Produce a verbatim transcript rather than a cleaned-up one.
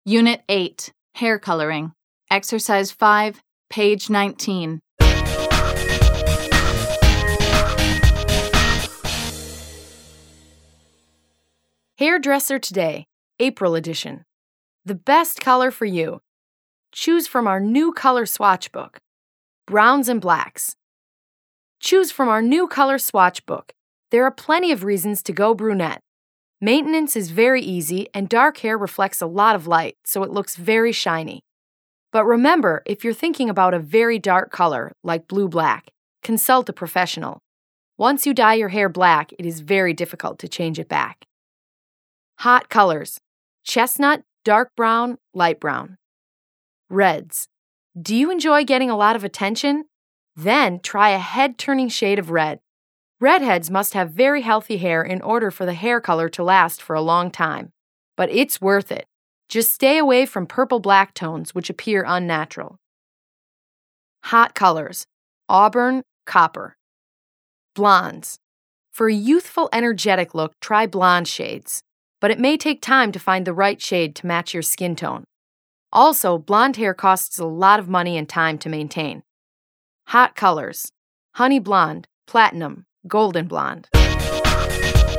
Unit eight, Hair Coloring. Exercise five, page nineteen. Hairdresser Today, April edition. The best color for you. Choose from our new color swatch book. Browns and blacks. Choose from our new color swatch book. There are plenty of reasons to go brunette. Maintenance is very easy and dark hair reflects a lot of light, so it looks very shiny. But remember, if you're thinking about a very dark color, like blue-black, consult a professional. Once you dye your hair black, it is very difficult to change it back. Hot colors: chestnut, dark brown, light brown. Reds. Do you enjoy getting a lot of attention? Then try a head-turning shade of red. Redheads must have very healthy hair in order for the hair color to last for a long time. But it's worth it. Just stay away from purple-black tones, which appear unnatural. Hot colors: auburn, copper. Blondes. For a youthful, energetic look, try blonde shades. But it may take time to find the right shade to match your skin tone. Also, blonde hair costs a lot of money and time to maintain. Hot colors: honey blonde, platinum, golden blonde.